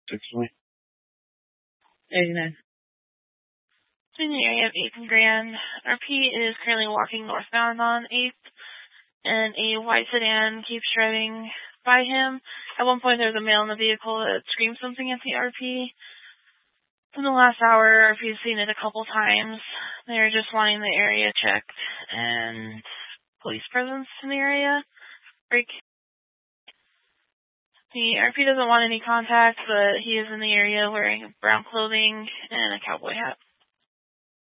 620. 89. In the area of 8th and Grand, RP is currently walking northbound on 8th, and a white sedan keeps driving by him. At one point, there's a male in the vehicle that screams something at the RP. In the last hour, RP has seen it a couple times. They're just wanting the area checked and police presence in the area. Break. The RP doesn't want any contact, but he is in the area wearing brown clothing and a cowboy hat.